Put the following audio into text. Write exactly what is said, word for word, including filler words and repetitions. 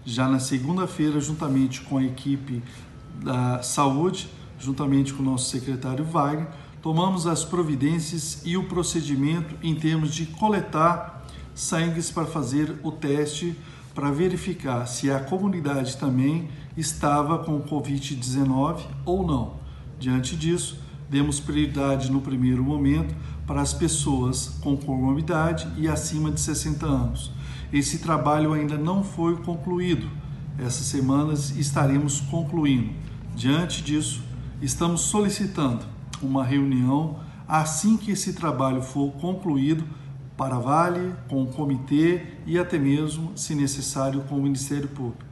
Já na segunda-feira, juntamente com a equipe da saúde, juntamente com o nosso secretário Wagner, tomamos as providências e o procedimento em termos de coletar sangues para fazer o teste para verificar se a comunidade também estava com o covid dezenove ou não. Diante disso, demos prioridade no primeiro momento para as pessoas com comorbidade e acima de sessenta anos. Esse trabalho ainda não foi concluído. Essas semanas estaremos concluindo. Diante disso, estamos solicitando uma reunião assim que esse trabalho for concluído para a Vale, com o comitê e até mesmo, se necessário, com o Ministério Público.